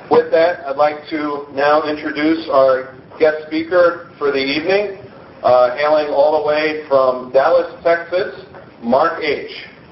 With that, I'd like to now introduce our guest speaker for the evening, hailing all the way from Dallas, Texas, Mark H.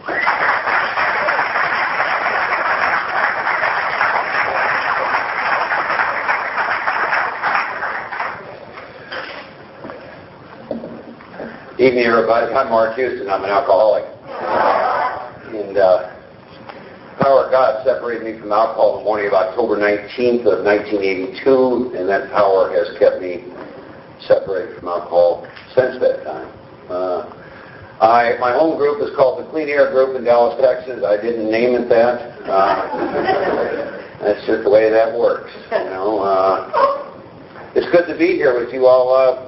Evening, everybody. I'm Mark Houston. I'm an alcoholic. And power of God separated me from alcohol the morning of October 19th of 1982, and that power has kept me separated from alcohol since that time. My home group is called the Clean Air Group in Dallas, Texas. I didn't name it that. That's just the way that works. You know, it's good to be here with you all.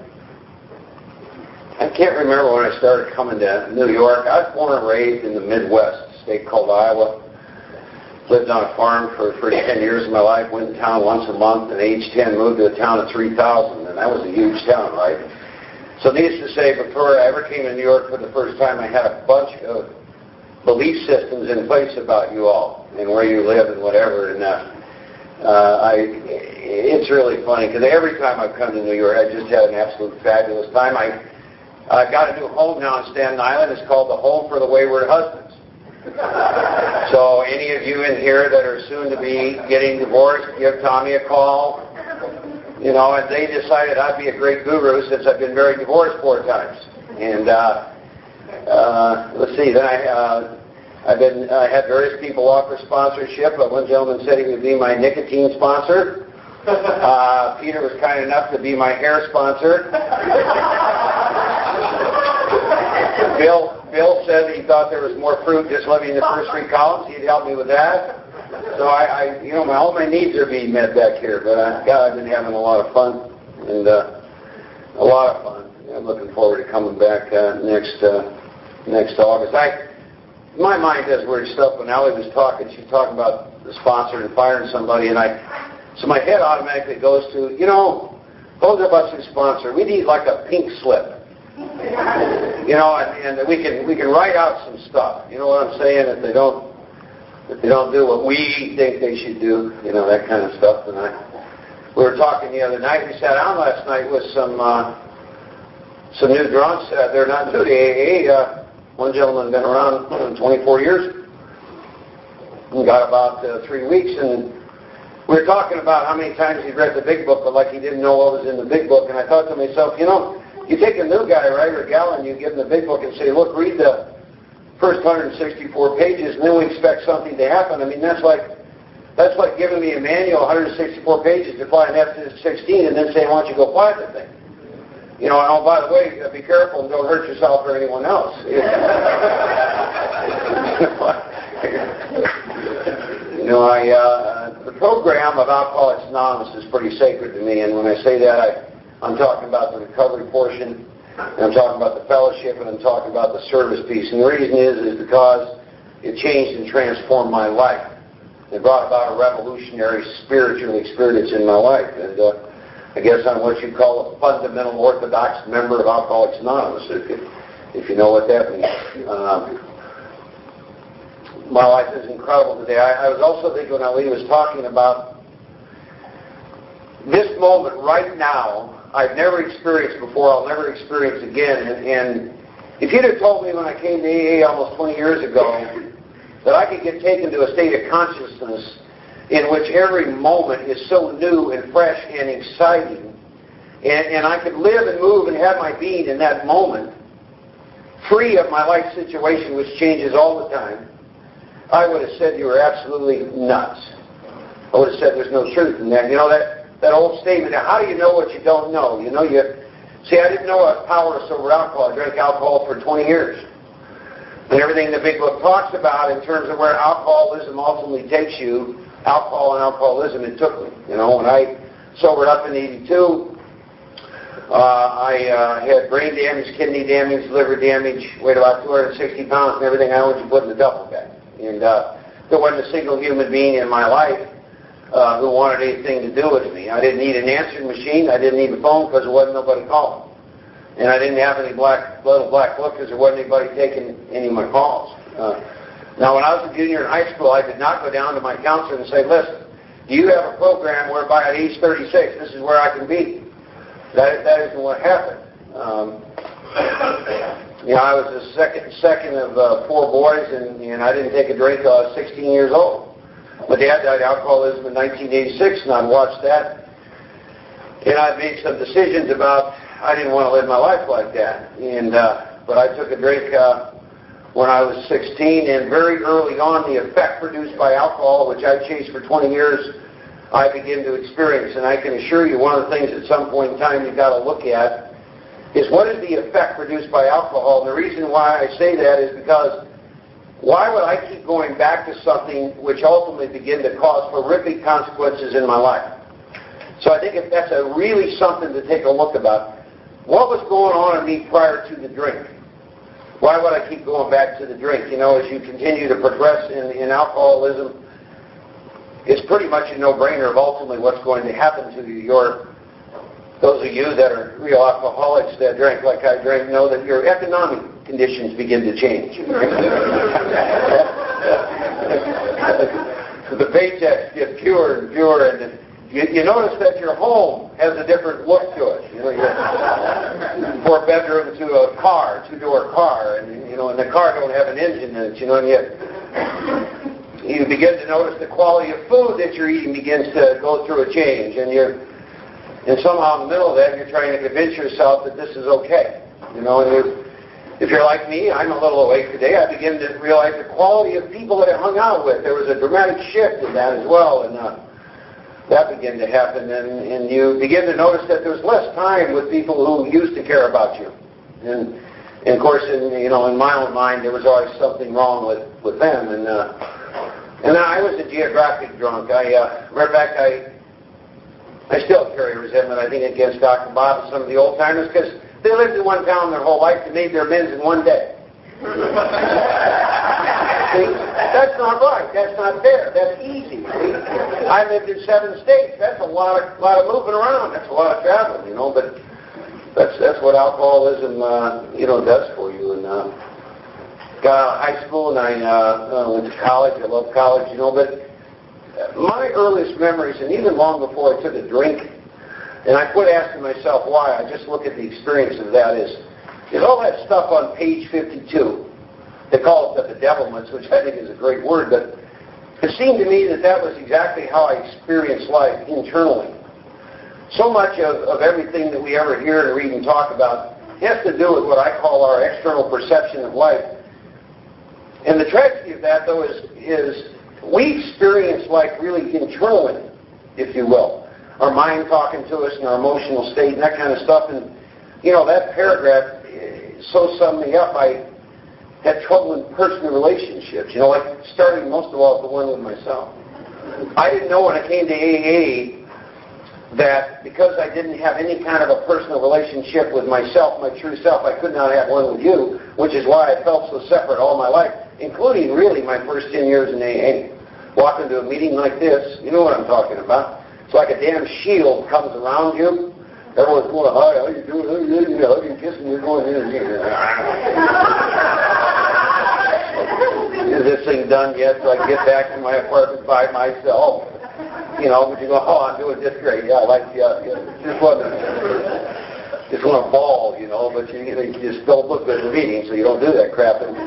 I can't remember when I started coming to New York. I was born and raised in the Midwest, a state called Iowa. Lived on a farm for 10 years of my life. Went to town once a month. And age 10, moved to a town of 3,000, and that was a huge town, right? So needless to say, before I ever came to New York for the first time, I had a bunch of belief systems in place about you all and where you live and whatever. And it's really funny because every time I've come to New York, I just had an absolute fabulous time. I've got a new home now on Staten Island. It's called the Home for the Wayward Husbands. So any of you in here that are soon to be getting divorced, give Tommy a call. You know, and they decided I'd be a great guru since I've been married divorced 4 times. And let's see, then I had various people offer sponsorship, but one gentleman said he would be my nicotine sponsor. Peter was kind enough to be my hair sponsor. Bill said he thought there was more fruit just living in the first 3 columns. He'd help me with that. So all my needs are being met back here. But God, I've been having a lot of fun, and a lot of fun. I'm looking forward to coming back next August. My mind does weird stuff. When Allie was talking, she's talking about the sponsor and firing somebody, and so my head automatically goes to, those of us who sponsor, we need like a pink slip. And we can write out some stuff. You know what I'm saying? If they don't do what we think they should do, that kind of stuff. And we were talking the other night. We sat down last night with some new drunks. They're not new to AA. One gentleman been around 24 years. We got about 3 weeks, and we were talking about how many times he'd read the big book, but like he didn't know what was in the big book. And I thought to myself, you take a new guy, right, or gal, and you give him the big book and say, look, read the first 164 pages, and then we expect something to happen. I mean, that's like giving me a manual, 164 pages, to fly an F-16, and then saying, why don't you go fly the thing? And oh, by the way, be careful and don't hurt yourself or anyone else. The program of Alcoholics Anonymous is pretty sacred to me, and when I say that, I'm talking about the recovery portion, and I'm talking about the fellowship, and I'm talking about the service piece. And the reason is because it changed and transformed my life. It brought about a revolutionary spiritual experience in my life. And I guess I'm what you call a fundamental orthodox member of Alcoholics Anonymous, if you know what that means. My life is incredible today. I was also thinking when Ali was talking about this moment right now, I've never experienced before, I'll never experience again. And if you'd have told me when I came to AA almost 20 years ago that I could get taken to a state of consciousness in which every moment is so new and fresh and exciting, and I could live and move and have my being in that moment, free of my life situation, which changes all the time, I would have said you were absolutely nuts. I would have said there's no truth in that. That old statement, how do you know what you don't know? See, I didn't know powerless over alcohol. I drank alcohol for 20 years. And everything the big book talks about in terms of where alcoholism ultimately takes you, alcohol and alcoholism, it took me. When I sobered up in 82, I had brain damage, kidney damage, liver damage, weighed about 260 pounds, and everything I wanted to put in the duffel bag. And there wasn't a single human being in my life who wanted anything to do with me. I didn't need an answering machine. I didn't need a phone because there wasn't nobody calling. And I didn't have any little black book because there wasn't anybody taking any of my calls. Now, when I was a junior in high school, I did not go down to my counselor and say, listen, Do you have a program whereby at age 36, this is where I can be? That isn't what happened. I was the second of 4 boys, and I didn't take a drink till I was 16 years old. My dad died of alcoholism in 1986, and I watched that. And I made some decisions about I didn't want to live my life like that. But I took a drink when I was 16, and very early on, the effect produced by alcohol, which I chased for 20 years, I began to experience. And I can assure you, one of the things at some point in time you've got to look at is what is the effect produced by alcohol. And the reason why I say that is because why would I keep going back to something which ultimately began to cause horrific consequences in my life? So I think that's really something to take a look about. What was going on in me prior to the drink? Why would I keep going back to the drink? As you continue to progress in alcoholism, it's pretty much a no-brainer of ultimately what's going to happen to you. Those of you that are real alcoholics that drink like I drink know that your economic conditions begin to change. The paychecks get fewer and fewer, and you notice that your home has a different look to it. You're 4-bedroom to a car, 2-door car, and and the car don't have an engine in it. And you begin to notice the quality of food that you're eating begins to go through a change, and somehow in the middle of that you're trying to convince yourself that this is okay. And if you're like me, I'm a little awake today. I begin to realize the quality of people that I hung out with. There was a dramatic shift in that as well, and that began to happen, and you begin to notice that there's less time with people who used to care about you. And of course, in my own mind, there was always something wrong with them. And I was a geographic drunk. Matter of fact, I still carry resentment, I think, against Dr. Bob and some of the old timers because they lived in one town their whole life and made their amends in one day. See, that's not right. That's not fair. That's easy. See? I lived in 7 states. That's a lot of moving around. That's a lot of traveling, But that's what alcoholism, does for you. And got out of high school and I went to college. I love college, But my earliest memories, and even long before I took a drink, and I quit asking myself why. I just look at the experience of that is all that stuff on page 52. They call it the bedevilments, which I think is a great word, but it seemed to me that was exactly how I experienced life internally. So much of everything that we ever hear and read and talk about has to do with what I call our external perception of life. And the tragedy of that, though, is we experience life really internally, if you will. Our mind talking to us and our emotional state and that kind of stuff. And, that paragraph so summed me up. I had trouble in personal relationships, like starting most of all with the one with myself. I didn't know when I came to AA that because I didn't have any kind of a personal relationship with myself, my true self, I could not have one with you, which is why I felt so separate all my life, including really my first 10 years in AA. Walk into a meeting like this, you know what I'm talking about. It's like a damn shield comes around you. Everyone's going, hi, how you doing? You're hugging, kissing, you're going in here. Is this thing done yet so I can get back to my apartment by myself? But you go, oh, I'm doing this great. Yeah, I like just want to bawl, but you just don't look good in the meeting, so you don't do that crap. And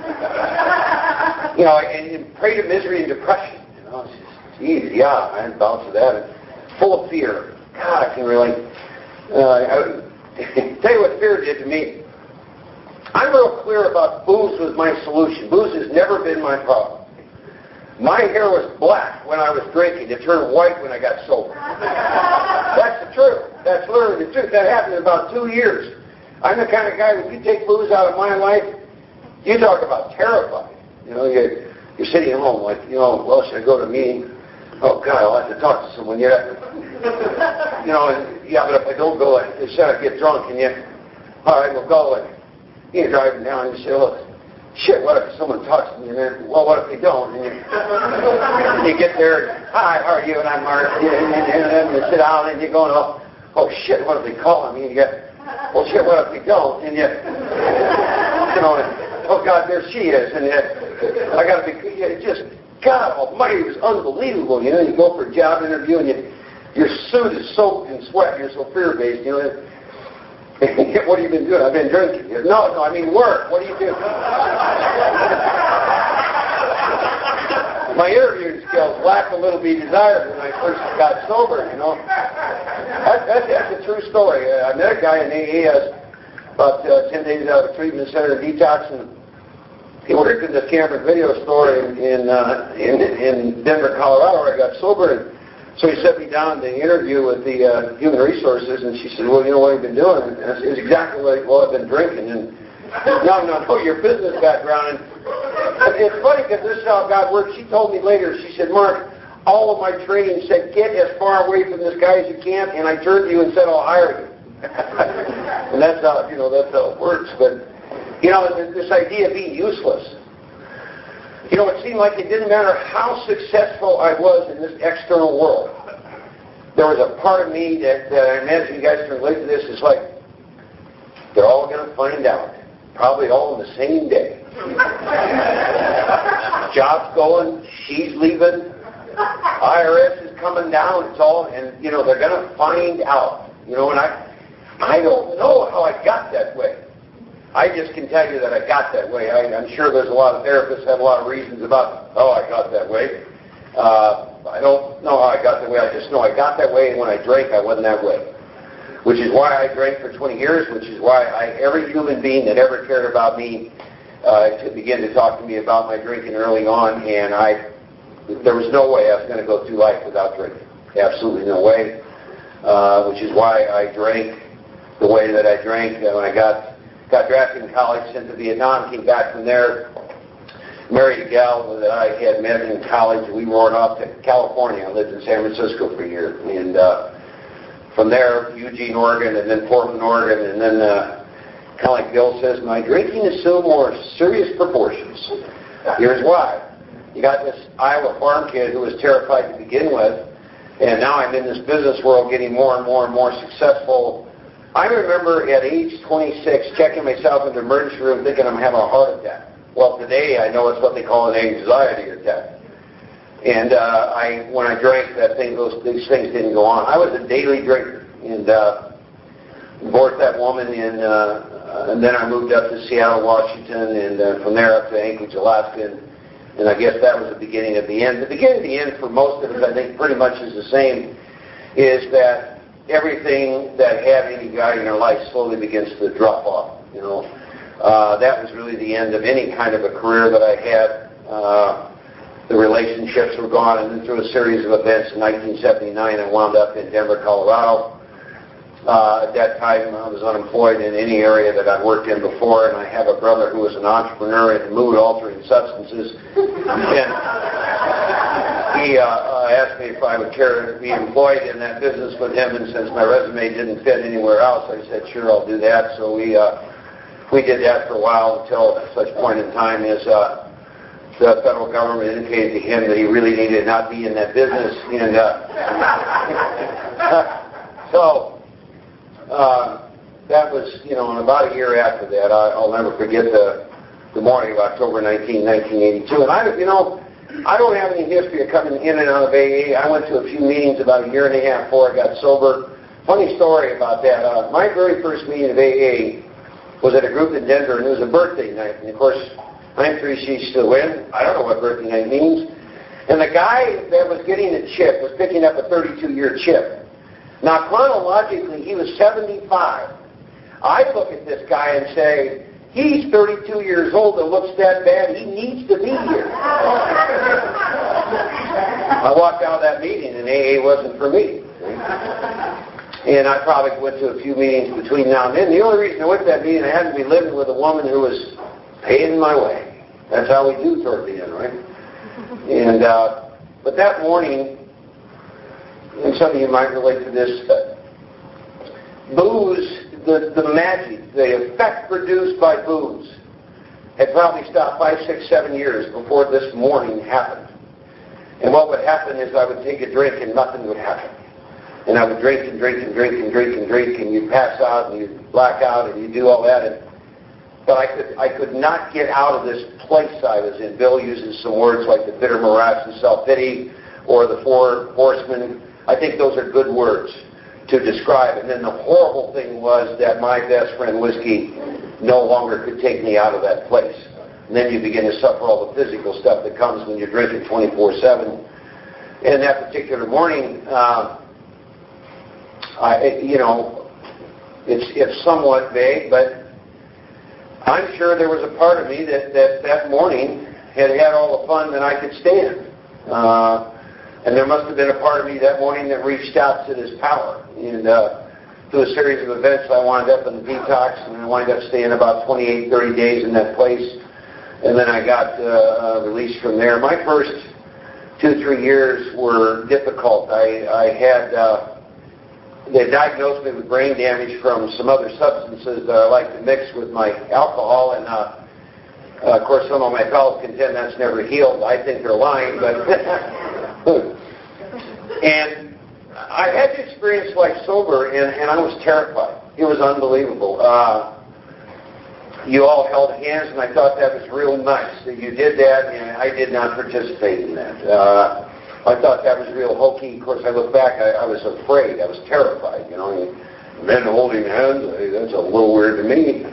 prey to misery and depression. It's just easy. Yeah, I had bouts of that. And full of fear. God, I can relate. Tell you what fear did to me. I'm real clear about booze was my solution. Booze has never been my problem. My hair was black when I was drinking. It turned white when I got sober. That's the truth. That's literally the truth. That happened in about 2 years. I'm the kind of guy, if you take booze out of my life, you talk about terrified. You're sitting at home like, well, should I go to a meeting? Oh, God, I'll have to talk to someone. Yeah. Yeah, but if I don't go, they said I'd get drunk, and all right, we'll go. And you're driving down, and you say, look, shit, what if someone talks to me? And then, well, what if they don't? And you get there, hi, how are you? And I'm Mark. And then you sit down, and you're going, oh, shit, what if they call me? And you get, well, shit, what if they don't? And oh, God, there she is. And I got to be, God almighty, it was unbelievable. You know, you go for a job interview and your suit is soaked in sweat. You're so fear-based, you know. What have you been doing? I've been drinking. No, I mean work. What do you do? My interviewing skills lack a little be desired when I first got sober, you know. That's a true story. I met a guy in AA about 10 days out of a treatment center detox, and he worked in this camera video store in Denver, Colorado, where I got sober. And so he set me down to interview with the human resources, and she said, well, you know what I've been doing? And I said, it's exactly what I've been drinking. And no, your business background. And it's funny because this is how God works. She told me later, she said, Mark, all of my training said, get as far away from this guy as you can, and I turned to you and said, I'll hire you. And that's how it works. But, you know, this idea of being useless. You know, it seemed like it didn't matter how successful I was in this external world. There was a part of me that I imagine you guys can relate to this. It's like, they're all going to find out. Probably all in the same day. Job's going, she's leaving, IRS is coming down, it's all, and, you know, they're going to find out. You know, and I don't know how I got that way. I just can tell you that I got that way. I'm sure there's a lot of therapists have a lot of reasons about how I got that way. I don't know how I got that way. I just know I got that way, and when I drank, I wasn't that way. Which is why I drank for 20 years, which is why every human being that ever cared about me began to talk to me about my drinking early on, and there was no way I was going to go through life without drinking. Absolutely no way. Which is why I drank the way that I drank. When I got drafted in college, sent to Vietnam, came back from there, married a gal that I had met in college. We roared off to California. I lived in San Francisco for a year. And from there, Eugene, Oregon, and then Portland, Oregon, and then kind of like Bill says, my drinking assumed more serious proportions. Here's why. You got this Iowa farm kid who was terrified to begin with, and now I'm in this business world getting more and more and more successful. I remember at age 26 checking myself in the emergency room thinking I'm having a heart attack. Well, today I know it's what they call an anxiety attack. And when I drank, these things didn't go on. I was a daily drinker, and divorced that woman, and then I moved up to Seattle, Washington, and from there up to Anchorage, Alaska, and I guess that was the beginning of the end. The beginning of the end for most of us, I think, pretty much is the same, is that everything that had any value in our life slowly begins to drop off. You know, that was really the end of any kind of a career that I had. The relationships were gone, and then through a series of events in 1979, I wound up in Denver, Colorado. At that time, I was unemployed in any area that I'd worked in before, and I have a brother who was an entrepreneur in mood-altering substances. And he asked me if I would care to be employed in that business with him, and since my resume didn't fit anywhere else, I said, sure, I'll do that. So we did that for a while until such point in time as the federal government indicated to him that he really needed to not be in that business. And so that was, you know, and about a year after that, I'll never forget the morning of October 19, 1982. And I don't have any history of coming in and out of AA. I went to a few meetings about a year and a half before I got sober. Funny story about that. My very first meeting of AA was at a group in Denver, and it was a birthday night. And of course, I'm 3 sheets to the wind. I don't know what birthday night means. And the guy that was getting the chip was picking up a 32-year chip. Now, chronologically, he was 75. I look at this guy and say, he's 32 years old and looks that bad. He needs to be here. I walked out of that meeting, and AA wasn't for me. And I probably went to a few meetings between now and then. The only reason I went to that meeting, I had to be living with a woman who was paying my way. That's how we do toward the end, right? And but that morning, and some of you might relate to this, booze, the magic, the effect produced by booze, had probably stopped 5, 6, 7 years before this morning happened. And what would happen is I would take a drink and nothing would happen. And I would drink and drink and drink and drink and drink, and you'd pass out and you'd black out and you'd do all that. And but I could not get out of this place I was in. Bill uses some words like the bitter morass and self-pity, or the four horsemen. I think those are good words to describe. And then the horrible thing was that my best friend, whiskey, no longer could take me out of that place. And then you begin to suffer all the physical stuff that comes when you're drinking 24/7. And that particular morning, it's somewhat vague, but I'm sure there was a part of me that morning had all the fun that I could stand. And there must have been a part of me that morning that reached out to this power. And through a series of events, I wound up in the detox, and I wound up staying about 28, 30 days in that place. And then I got released from there. My first 2-3 years were difficult. They diagnosed me with brain damage from some other substances that I like to mix with my alcohol, and of course some of my pals contend that's never healed. I think they're lying, but and I had to experience life sober, and I was terrified. It was unbelievable. You all held hands, and I thought that was real nice that you did that, and I did not participate in that. I thought that was real hokey. Of course, I look back, I was afraid. I was terrified. Men holding hands, that's a little weird to me.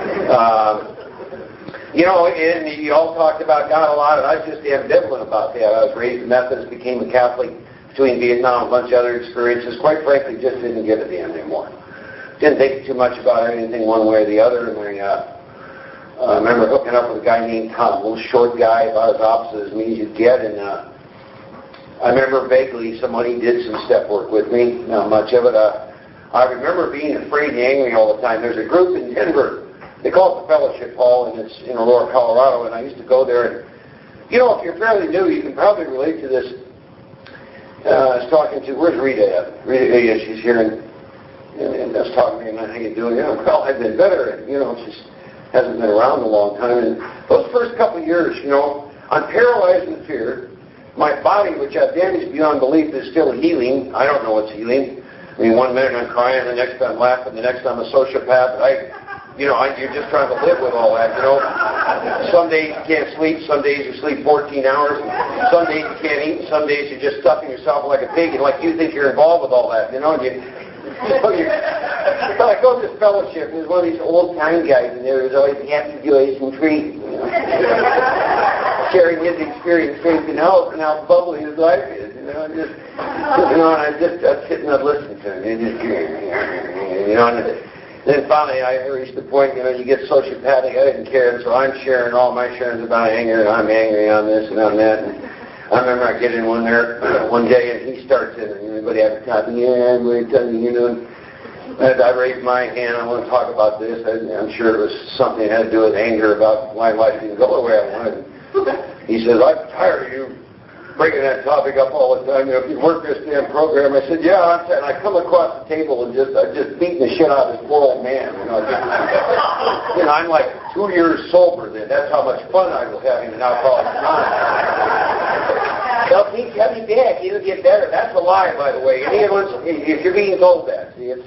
And you all talked about God a lot, and I was just ambivalent about that. I was raised Methodist, became a Catholic between Vietnam and a bunch of other experiences. Quite frankly, just didn't give a damn anymore. Didn't think too much about anything one way or the other. And I remember hooking up with a guy named Tom, a little short guy, about as opposite as me as you'd get, and I remember vaguely somebody did some step work with me, not much of it. I remember being afraid and angry all the time. There's a group in Denver, they call it the Fellowship Hall, and it's in Aurora, Colorado, and I used to go there. And, if you're fairly new, you can probably relate to this. I was talking to, where's Rita at? Rita, yeah, she's here, and I was talking to her, and how you doing? Well, I've been better, and, she hasn't been around a long time. And those first couple of years, I'm paralyzed with fear. My body, which I've damaged beyond belief, is still healing. I don't know what's healing. I mean, one minute I'm crying, the next I'm laughing, the next I'm a sociopath. You're just trying to live with all that, Some days you can't sleep, some days you sleep 14 hours, some days you can't eat, and some days you're just stuffing yourself like a pig, and like you think you're involved with all that, But I go to this fellowship, and there's one of these old-time guys, and there was always happy, joyous, and free, sharing his experience, faith, and hope, and how bubbly his life is, and I'd sit and I'd listen to him, and then finally I reached the point, you get sociopathic, I didn't care, and so I'm sharing all my sharings about anger, and I'm angry on this and on that, and I remember I get in one day, and he starts in, and everybody have a copy, yeah, I'm going to tell you, and I raised my hand, I want to talk about this. I'm sure it was something that had to do with anger about my life didn't go the way I wanted. He says, I'm tired of you bringing that topic up all the time. If you work this damn program, I said, yeah, and I come across the table and I just beating the shit out of this poor old man. I'm like 2 years sober then. That's how much fun I was having in Alcoholics Anonymous. They'll keep coming back. It'll get better. That's a lie, by the way. If you're being told that, you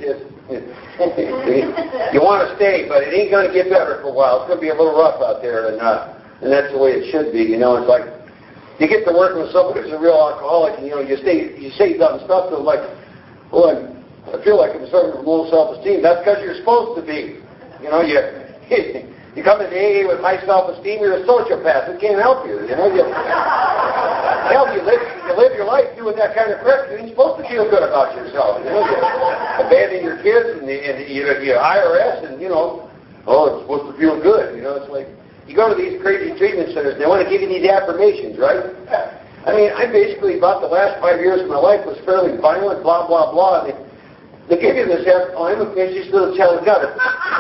want to stay, but it ain't going to get better for a while. It's going to be a little rough out there, and that's the way it should be. It's like you get to work with somebody who's a real alcoholic, and you say dumb stuff to them like, "Oh, I feel like I'm suffering from low self-esteem." That's because you're supposed to be. You come into AA with high self-esteem, you're a sociopath. It can't help you. You live your life doing that kind of crap. You ain't supposed to feel good about yourself. You abandon your kids and you IRS and oh, it's supposed to feel good. It's like you go to these crazy treatment centers. They want to give you these affirmations, right? I mean, I basically about the last 5 years of my life was fairly violent, blah blah blah. And they give you this I'm a precious little child of God.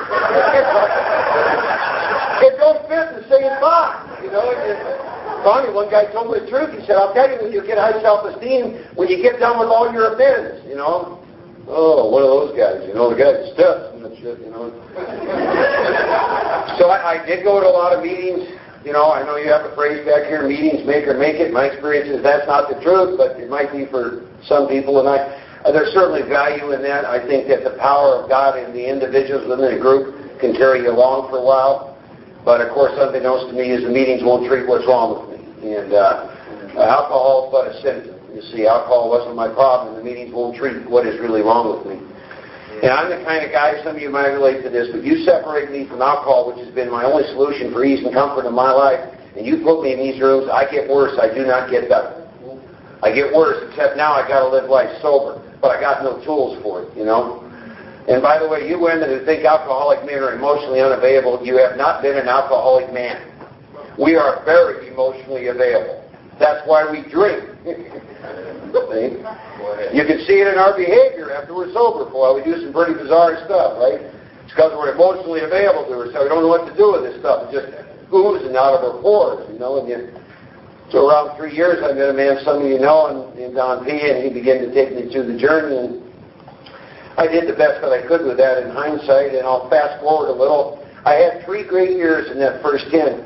It don't fit the same box, Finally, one guy told me the truth. He said, I'll tell you when you get high self-esteem, when you get done with all your offense, Oh, one of those guys, the guy that steps and that shit, So I did go to a lot of meetings. I know you have a phrase back here, meetings make or make it. My experience is that's not the truth, but it might be for some people. And there's certainly value in that. I think that the power of God in the individuals within a group can carry you along for a while. But of course, unbeknownst to me is the meetings won't treat what's wrong with me. And alcohol is but a symptom. You see, alcohol wasn't my problem, and the meetings won't treat what is really wrong with me. And I'm the kind of guy, some of you might relate to this, but you separate me from alcohol, which has been my only solution for ease and comfort in my life, and you put me in these rooms, I get worse. I do not get better. I get worse, except now I got to live life sober, but I got no tools for it, you know. And by the way, you women who think alcoholic men are emotionally unavailable, you have not been an alcoholic man. We are very emotionally available. That's why we drink. You can see it in our behavior after we're sober for a while. We do some pretty bizarre stuff, right? It's because we're emotionally available to ourselves. We don't know what to do with this stuff. It's just oozing out of our pores, you know. So around 3 years, I met a man some of you know, in Don P., and he began to take me through the journey, and I did the best that I could with that in hindsight, and I'll fast forward a little. I had 3 great years in that first 10.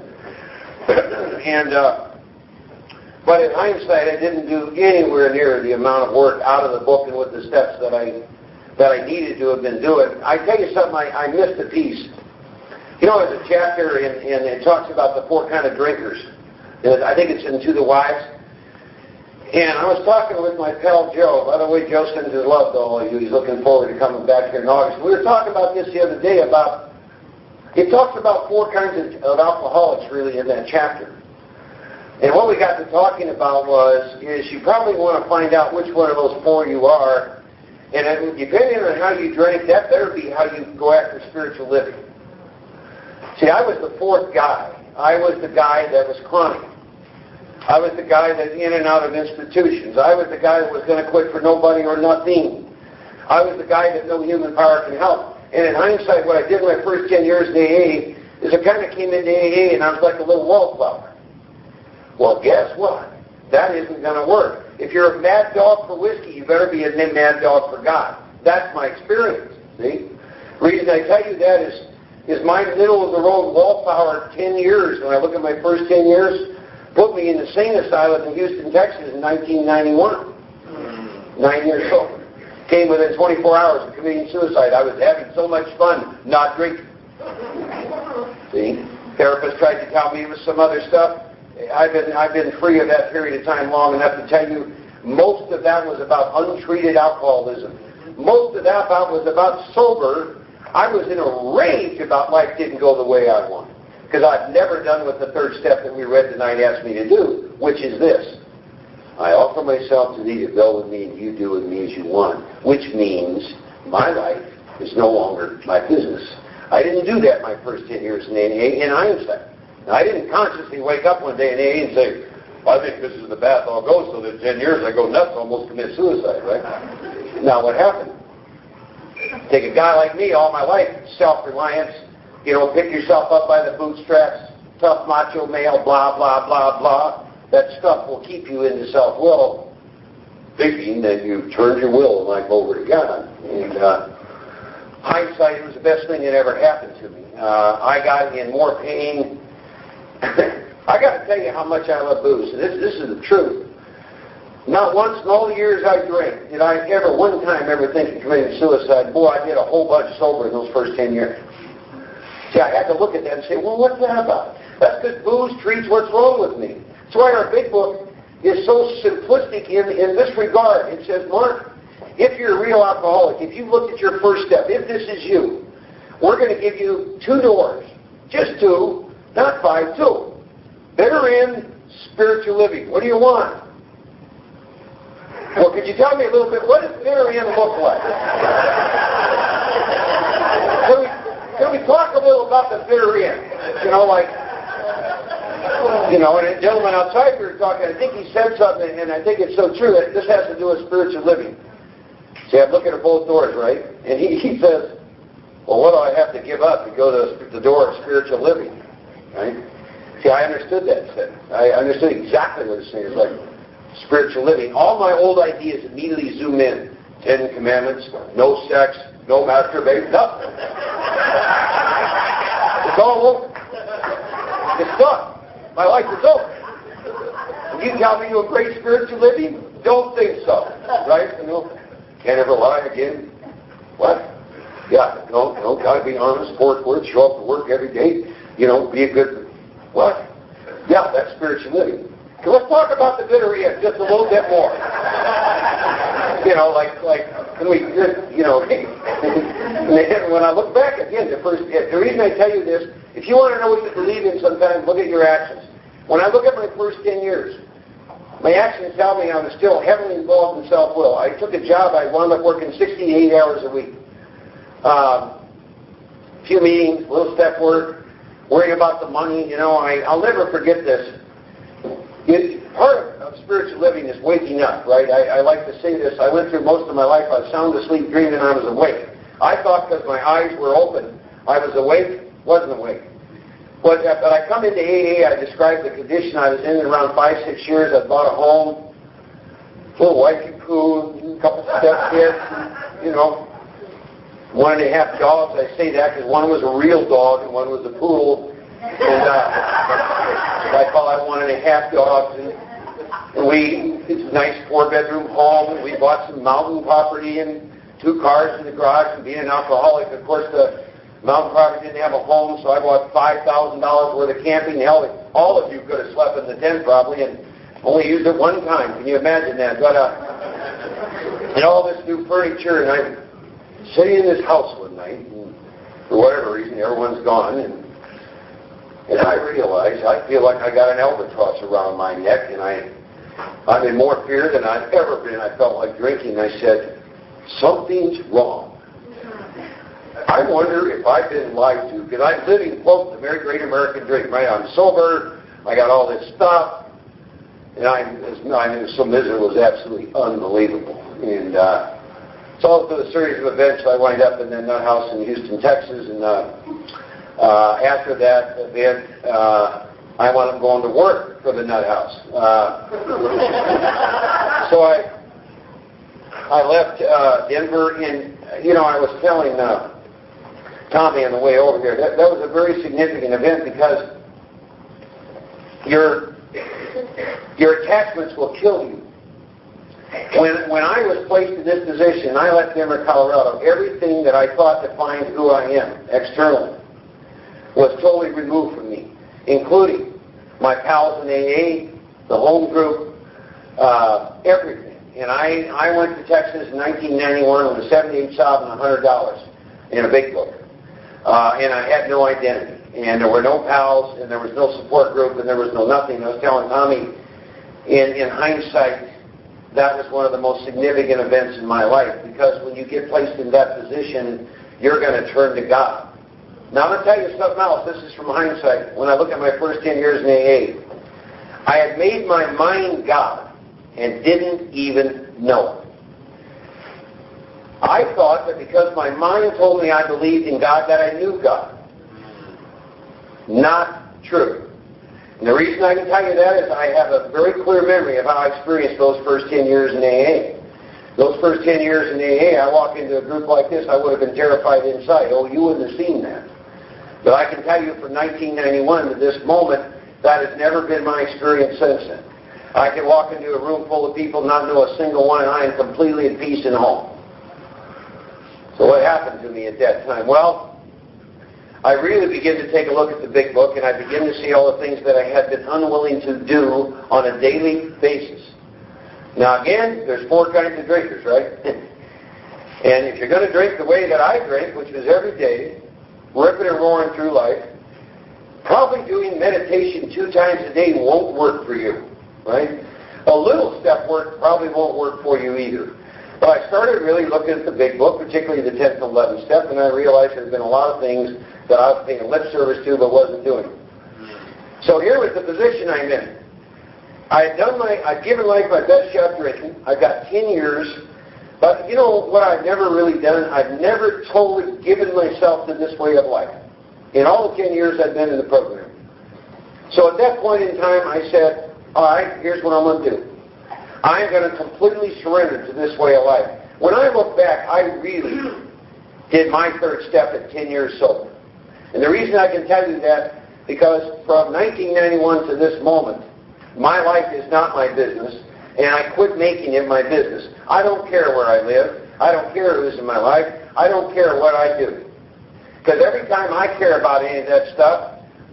But in hindsight, I didn't do anywhere near the amount of work out of the book and with the steps that I needed to have been doing. I tell you something, I missed a piece. You know, there's a chapter, and it talks about the 4 kind of drinkers. I think it's in To the Wise. And I was talking with my pal Joe. By the way, Joe sends his love to all of you. He's looking forward to coming back here in August. We were talking about this the other day about, it talks about 4 kinds of alcoholics really in that chapter. And what we got to talking about is you probably want to find out which one of those 4 you are. And depending on how you drank, that better be how you go after spiritual living. See, I was the 4th guy. I was the guy that was chronic. I was the guy that in and out of institutions. I was the guy that was going to quit for nobody or nothing. I was the guy that no human power can help. And in hindsight, what I did in my first 10 years in AA is I kind of came into AA and I was like a little wallflower. Well, guess what? That isn't going to work. If you're a mad dog for whiskey, you better be a mad dog for God. That's my experience, see? The reason I tell you that is my middle-of-the-road wallflower 10 years, when I look at my first 10 years, put me in the sane asylum in Houston, Texas in 1991. 9 years old. Came within 24 hours of committing suicide. I was having so much fun not drinking. See? Therapist tried to tell me it was some other stuff. I've been free of that period of time long enough to tell you most of that was about untreated alcoholism. Most of that was about sober. I was in a rage about life didn't go the way I wanted. Because I've never done what the 3rd step that we read tonight asked me to do, which is this. I offer myself to thee to go with me and you do with me as you want, which means my life is no longer my business. I didn't do that my first 10 years in AA in hindsight. Now, I didn't consciously wake up one day in AA and say, well, I think this is the path I'll go, so that 10 years I go nuts, almost commit suicide, right? Now, what happened? Take a guy like me all my life, self-reliance, pick yourself up by the bootstraps, tough macho male, blah, blah, blah, blah. That stuff will keep you into self-will, thinking that you've turned your will in life over to God. And hindsight, it was the best thing that ever happened to me. I got in more pain. I got to tell you how much I love booze. This is the truth. Not once in all the years I drank did I ever, one time, ever think of committing suicide. Boy, I did a whole bunch sober in those first 10 years. See, I had to look at that and say, well, what's that about? That's because booze treats what's wrong with me. That's why our big book is so simplistic in this regard. It says, Mark, if you're a real alcoholic, if you looked at your first step, if this is you, we're going to give you 2 doors. Just 2, not 5, 2. Bitter end, spiritual living. What do you want? Well, could you tell me a little bit, what does bitter end look like? Can we talk a little about the bitter end? And a gentleman outside we were talking, I think he said something, and I think it's so true, that this has to do with spiritual living. See, I'm looking at both doors, right? And he says, well, what do I have to give up to go to the door of spiritual living? Right? See, I understood that. I understood exactly what it's saying. It's like spiritual living. All my old ideas immediately zoom in. 10 Commandments, no sex, no masturbation, nothing. It's all over. It's done. My life is over. When you tell me you embrace spiritual living, don't think so. Right? Can't ever lie again. What? Yeah, no, gotta be honest, forthward, show up to work every day, be a good, what? Yeah, that's spiritual living. Okay, let's talk about the bitter end just a little bit more. Can we just, when I look back again, the reason I tell you this, if you want to know what you believe in sometimes, look at your actions. When I look at my first 10 years, my actions tell me I was still heavily involved in self-will. I took a job, I wound up working 68 hours a week. Few meetings, little step work, worrying about the money, I'll never forget this. Part of spiritual living is waking up, right? I like to say this. I went through most of my life, I was sound asleep, dreaming I was awake. I thought because my eyes were open, I was awake, wasn't awake. But I come into AA, I described the condition I was in around 5-6 years. I bought a home, little wifey poo, a couple stepkids, 1.5 dogs. I say that because one was a real dog and one was a poodle. And I call it 1.5 dogs. And it's a nice 4-bedroom home. We bought some mountain property and 2 cars in the garage. And being an alcoholic, of course, the mountain property didn't have a home, so I bought $5,000 worth of camping. Hell, all of you could have slept in the tent probably and only used it one time. Can you imagine that? But and all this new furniture, and I'm sitting in this house one night, and for whatever reason, everyone's gone, and I realized I feel like I got an albatross around my neck, and I'm in more fear than I've ever been. I felt like drinking. I said, something's wrong. I wonder if I've been lied to, because I'm living close to the great American dream, right? I'm sober, I got all this stuff, and I'm so miserable, it was absolutely unbelievable. And so all through a series of events, I wind up in the nut house in Houston, Texas, and after that event, I wound up going to work for the nut house. So I left Denver, and I was telling Tommy on the way over here, that was a very significant event because your attachments will kill you. When I was placed in this position, I left Denver, Colorado, everything that I thought defined who I am externally was totally removed from me, including my pals in AA, the home group, everything. And I went to Texas in 1991 with a 78 Saab and $100 in a big book. And I had no identity. And there were no pals, and there was no support group, and there was no nothing. I was telling Tommy, in hindsight, that was one of the most significant events in my life, because when you get placed in that position, you're going to turn to God. Now, I'm going to tell you something else. This is from hindsight. When I look at my first 10 years in AA, I had made my mind God and didn't even know it. I thought that because my mind told me I believed in God, that I knew God. Not true. And the reason I can tell you that is I have a very clear memory of how I experienced those first 10 years in AA. Those first 10 years in AA, I walk into a group like this, I would have been terrified inside. Oh, you wouldn't have seen that. But I can tell you from 1991 to this moment, that has never been my experience since then. I can walk into a room full of people, not know a single one, and I am completely at peace and home. So what happened to me at that time? Well, I really begin to take a look at the big book, and I begin to see all the things that I had been unwilling to do on a daily basis. Now again, there's 4 kinds of drinkers, right? And if you're going to drink the way that I drink, which was every day, ripping and roaring through life, probably doing meditation 2 times a day won't work for you, right? A little step work probably won't work for you either. But I started really looking at the big book, particularly the 10th and 11th step, and I realized there had been a lot of things that I was paying lip service to but wasn't doing. So here was the position I'm in. I've given life my best shot drinking. I've got 10 years. But you know what I've never really done? I've never totally given myself to this way of life. In all the 10 years I've been in the program. So at that point in time, I said, all right, here's what I'm going to do. I am going to completely surrender to this way of life. When I look back, I really did my 3rd step at 10 years sober. And the reason I can tell you that, because from 1991 to this moment, my life is not my business, and I quit making it my business. I don't care where I live. I don't care who's in my life. I don't care what I do. Because every time I care about any of that stuff,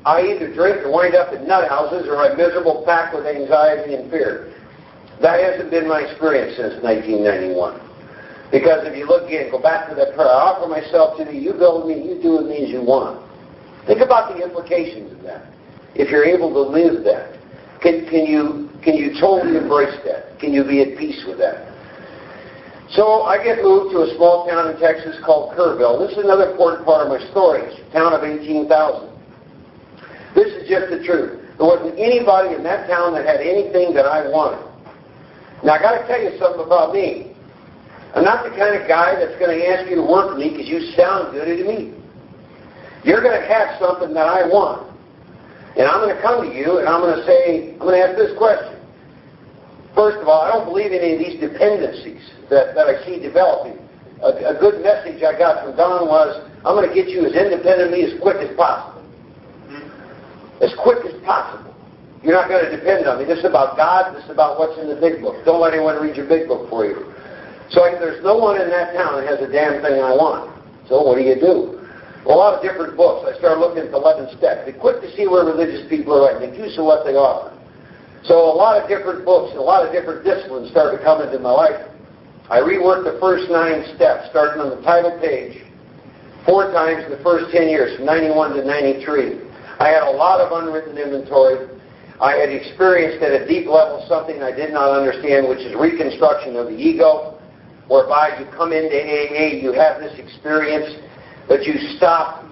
I either drink or wind up in nut houses, or I'm miserable, packed with anxiety and fear. That hasn't been my experience since 1991. Because if you look again, go back to that prayer, I offer myself to thee, you go with me, you do with me as you want. Think about the implications of that. If you're able to live that, can you totally embrace that? Can you be at peace with that? So I get moved to a small town in Texas called Kerrville. This is another important part of my story. It's a town of 18,000. This is just the truth. There wasn't anybody in that town that had anything that I wanted. Now, I got to tell you something about me. I'm not the kind of guy that's going to ask you to work with me because you sound good to me. You're going to have something that I want. And I'm going to come to you and I'm going to ask this question. First of all, I don't believe in any of these dependencies that I see developing. A good message I got from Don was, I'm going to get you as independently as quick as possible. As quick as possible. You're not going to depend on me. This is about God. This is about what's in the big book. Don't let anyone read your big book for you. So there's no one in that town that has a damn thing I want. So what do you do? Well, a lot of different books. I started looking at the 11 steps. Be quick to see where religious people are at. Make use of what they offer. So a lot of different books and a lot of different disciplines started to come into my life. I reworked the first 9 steps, starting on the title page, 4 times in the first 10 years, from 91 to 93. I had a lot of unwritten inventory. I had experienced at a deep level something I did not understand, which is reconstruction of the ego, whereby you come into AA, you have this experience, but you stop,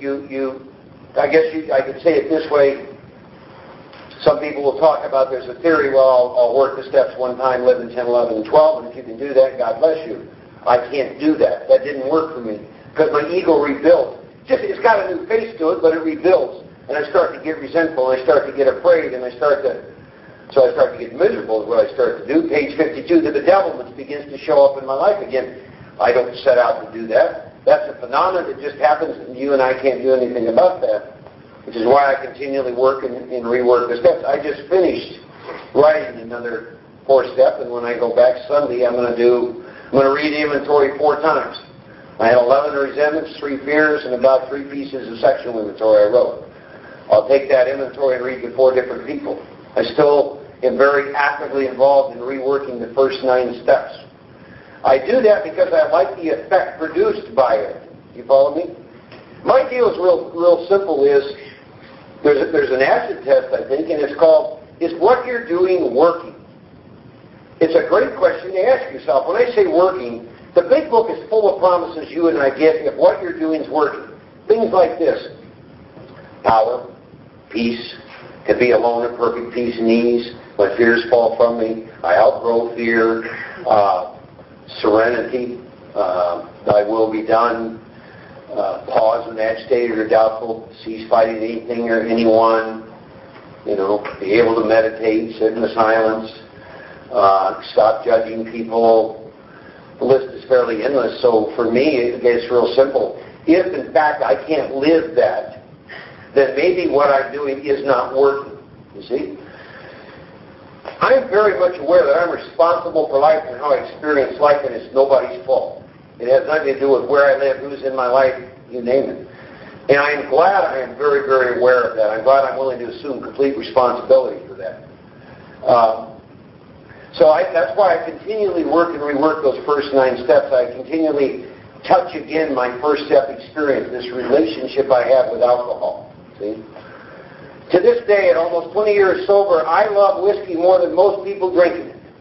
I could say it this way. Some people will talk about there's a theory, well, I'll work the steps 1 time, 11, 10, 11, and 12, and if you can do that, God bless you. I can't do that. That didn't work for me because my ego rebuilt. It's got a new face to it, but it rebuilds. And I start to get resentful, and I start to get afraid, and I start to get miserable is what I start to do. Page 52, the bedevilment begins to show up in my life again. I don't set out to do that. That's a phenomenon that just happens, and you and I can't do anything about that, which is why I continually work and rework the steps. I just finished writing another 4-step, and when I go back Sunday, I'm going to read the inventory 4 times. I had 11 resentments, 3 fears, and about 3 pieces of sexual inventory I wrote. I'll take that inventory and read to 4 different people. I still am very actively involved in reworking the first 9 steps. I do that because I like the effect produced by it. You follow me? My deal is real simple. There's an acid test, I think, and it's called, is what you're doing working? It's a great question to ask yourself. When I say working, the big book is full of promises you and I get if what you're doing is working. Things like this: power, peace, can be alone in perfect peace and ease. When fears fall from me, I outgrow fear. Serenity, thy will be done. Pause when agitated or doubtful. Cease fighting anything or anyone. Be able to meditate, sit in the silence. Stop judging people. The list is fairly endless. So for me, it's real simple. If, in fact, I can't live that, then maybe what I'm doing is not working. You see? I'm very much aware that I'm responsible for life and how I experience life, and it's nobody's fault. It has nothing to do with where I live, who's in my life, you name it. And I am glad I am very, very aware of that. I'm glad I'm willing to assume complete responsibility for that. That's why I continually work and rework those first 9 steps. I continually touch again my first step experience, this relationship I have with alcohol. See? To this day, at almost 20 years sober, I love whiskey more than most people drinking it.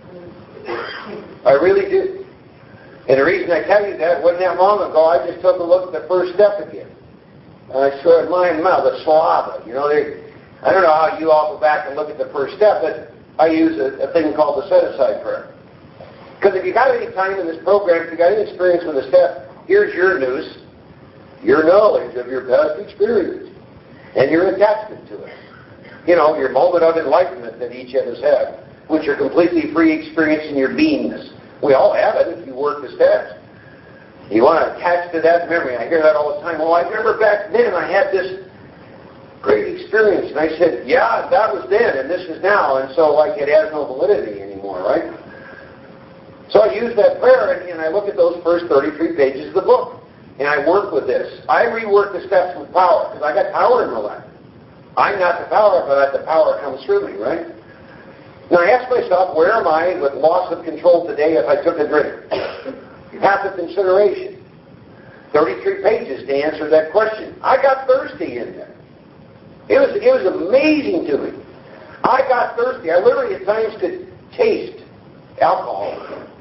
I really do. And the reason I tell you that, wasn't that long ago, I just took a look at the first step again. And I saw it in my mouth, the slava. I don't know how you all go back and look at the first step, but I use a thing called the set-aside prayer. Because if you got any time in this program, if you got any experience with the step, here's your news, your knowledge of your past experience. And your attachment to it. Your moment of enlightenment that each of us have, which are completely free experience in your beingness. We all have it if you work the steps. You want to attach to that memory. I hear that all the time. Well, I remember back then I had this great experience. And I said, yeah, that was then, and this is now. And so, it has no validity anymore, right? So I use that prayer, and I look at those first 33 pages of the book. And I work with this. I rework the steps with power, because I got power in my life. I'm not the power, but the power comes through me, right? Now I ask myself, where am I with loss of control today if I took a drink? Half a consideration. 33 pages to answer that question. I got thirsty in there. It was amazing to me. I got thirsty. I literally at times could taste alcohol.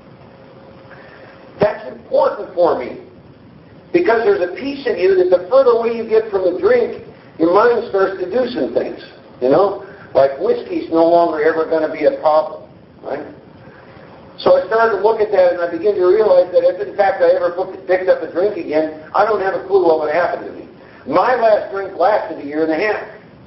That's important for me. Because there's a piece of you that the further away you get from the drink, your mind starts to do some things. You know? Like whiskey's no longer ever going to be a problem. Right? So I started to look at that and I began to realize that if in fact I ever picked up a drink again, I don't have a clue what would happen to me. My last drink lasted 1.5 years.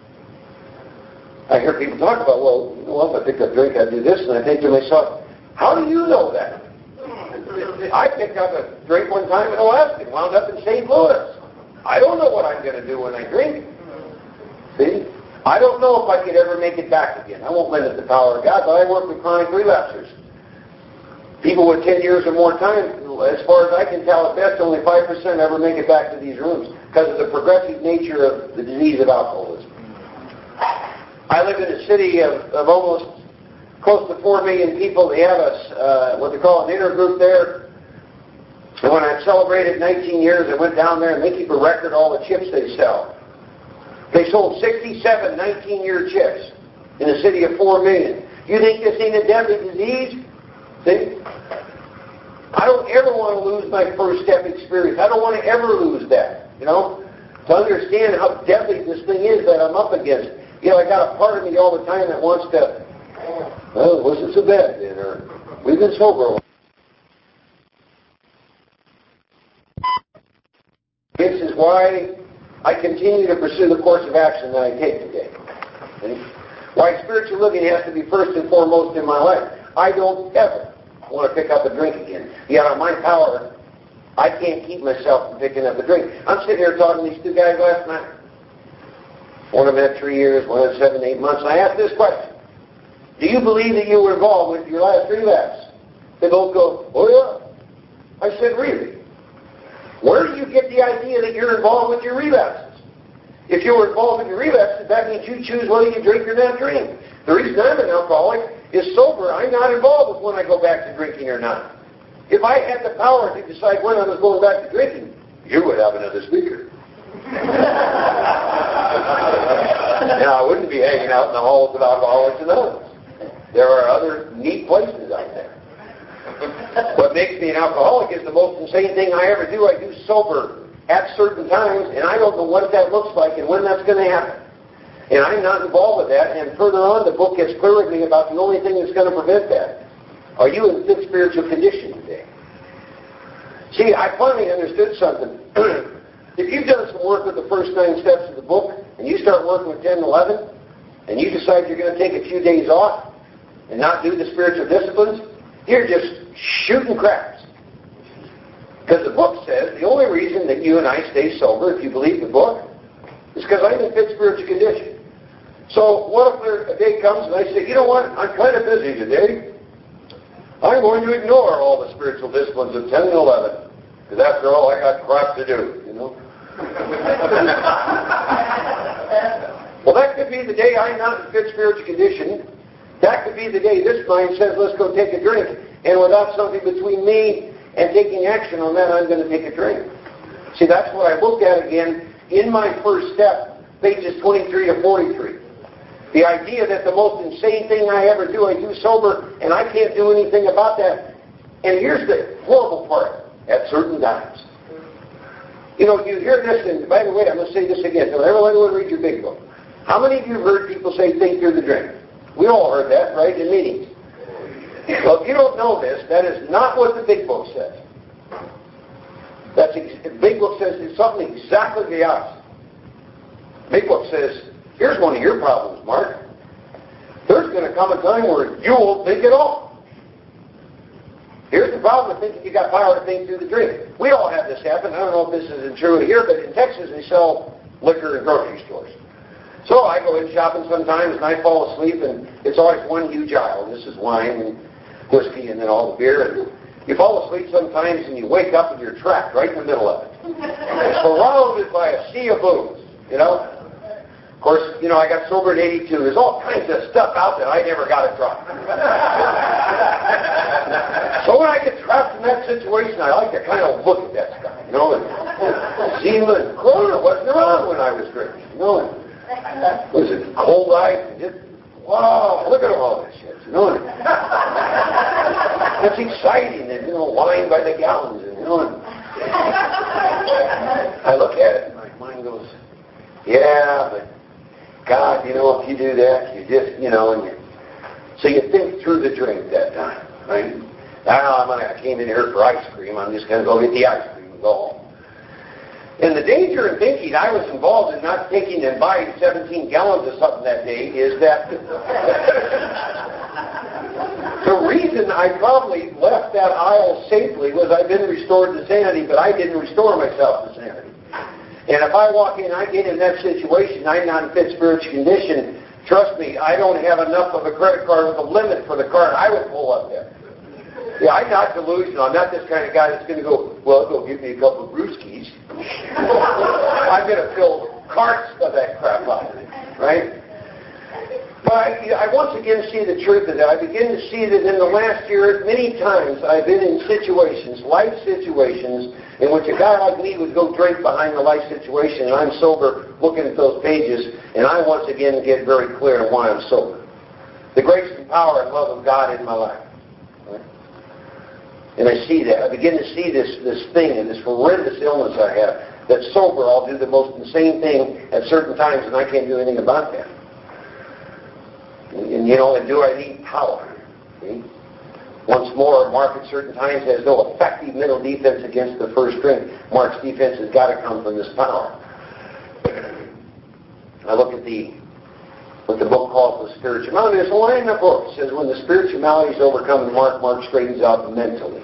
I hear people talk about, well, if I picked up a drink, I'd do this, and I think to myself, how do you know that? I picked up a drink one time in Alaska and wound up in St. Louis. I don't know what I'm going to do when I drink. See? I don't know if I could ever make it back again. I won't limit the power of God, but I work with chronic relapsers. People with 10 years or more time, as far as I can tell, at best, only 5% ever make it back to these rooms because of the progressive nature of the disease of alcoholism. I live in a city of almost close to 4 million people. They have what they call an intergroup there. And when I celebrated 19 years, I went down there and they keep a record of all the chips they sell. They sold 67 19-year chips in a city of 4 million. You think this ain't a deadly disease? See? I don't ever want to lose my first step experience. I don't want to ever lose that, you know? To understand how deadly this thing is that I'm up against. You know, I got a part of me all the time that wants to, well, it wasn't so bad then, or we've been sober. This is why I continue to pursue the course of action that I take today. See? Why spiritual living has to be first and foremost in my life. I don't ever want to pick up a drink again. Yet on my power, I can't keep myself from picking up a drink. I'm sitting here talking to these two guys last night. One of them had 3 years, one had 7, 8 months. And I asked this question. Do you believe that you were involved with your last relapse? They both go, oh yeah. I said, really? Where do you get the idea that you're involved with your relapses? If you were involved in your relapses, that means you choose whether you drink or not drink. The reason I'm an alcoholic is sober. I'm not involved with when I go back to drinking or not. If I had the power to decide when I was going back to drinking, you would have another speaker. Now, I wouldn't be hanging out in the halls of Alcoholics Anonymous. There are other neat places out there. What makes me an alcoholic is the most insane thing I ever do. I do sober at certain times, and I don't know what that looks like and when that's going to happen. And I'm not involved with that, and further on, the book gets clear with me about the only thing that's going to prevent that. Are you in fit spiritual condition today? See, I finally understood something. If you've done some work with the first 9 steps of the book, and you start working with 10 and 11, and you decide you're going to take a few days off and not do the spiritual disciplines, you're just shooting craps. Because the book says the only reason that you and I stay sober, if you believe the book, is because I'm in fit spiritual condition. So what if a day comes and I say, you know what, I'm kind of busy today. I'm going to ignore all the spiritual disciplines of 10 and 11. Because after all, I got crap to do, you know. Well, that could be the day I'm not in fit spiritual condition. That could be the day this mind says, let's go take a drink. And without something between me and taking action on that, I'm going to take a drink. See, that's what I looked at again in my first step, pages 23 to 43. The idea that the most insane thing I ever do, I do sober, and I can't do anything about that. And here's the horrible part, at certain times. You know, you hear this, and by the way, I'm going to say this again. Don't ever let anyone read your big book. How many of you have heard people say, think through the drink? We all heard that, right, in meetings. Well, if you don't know this, that is not what the big book says. The big book says it's something exactly the opposite. The big book says, here's one of your problems, Mark. There's going to come a time where you won't think at all. Here's the problem with thinking you got power to think through the drink. We all have this happen. I don't know if this is true here, but in Texas they sell liquor in grocery stores. So I go in shopping sometimes and I fall asleep and it's always one huge aisle. This is wine and whiskey and then all the beer. And you fall asleep sometimes and you wake up and you're trapped right in the middle of it. Surrounded by a sea of booze, you know. course, I got sober in 82. There's all kinds of stuff out there I never got to try. So when I get trapped in that situation, I like to kind of look at that stuff, and see the corona wasn't around when I was drinking, and was it cold ice? Wow, look at all this shit, It's exciting, and, wine by the gallons, and, I look at it, and my mind goes, yeah, but God, if you do that, you just, so you think through the drink that time, right? I came in here for ice cream. I'm just going to go get the ice cream and go home. And the danger in thinking I was involved in not taking and buying 17 gallons of something that day is that the reason I probably left that aisle safely was I've been restored to sanity, but I didn't restore myself to sanity. And if I walk in, I get in that situation, I'm not in fit spiritual condition, trust me, I don't have enough of a credit card with a limit for the card I would pull up there. Yeah, I'm not delusional. I'm not this kind of guy that's going to go, well, go give me a couple of brewskis. I'm going to fill carts of that crap up, right? But I once again see the truth of that. I begin to see that in the last year, many times I've been in situations, life situations, in which a guy like me would go drink behind the life situation, and I'm sober looking at those pages, and I once again get very clear on why I'm sober. The grace and power and love of God in my life. Right? And I see that. I begin to see this thing and this horrendous illness I have, that sober I'll do the most insane thing at certain times, and I can't do anything about that. And do I need power? See? Once more, Mark at certain times has no effective middle defense against the first string. Mark's defense has got to come from this power. I look at what the book calls the spiritual malady. There's a line in the book that says, when the spiritual malady is overcome, Mark straightens out mentally.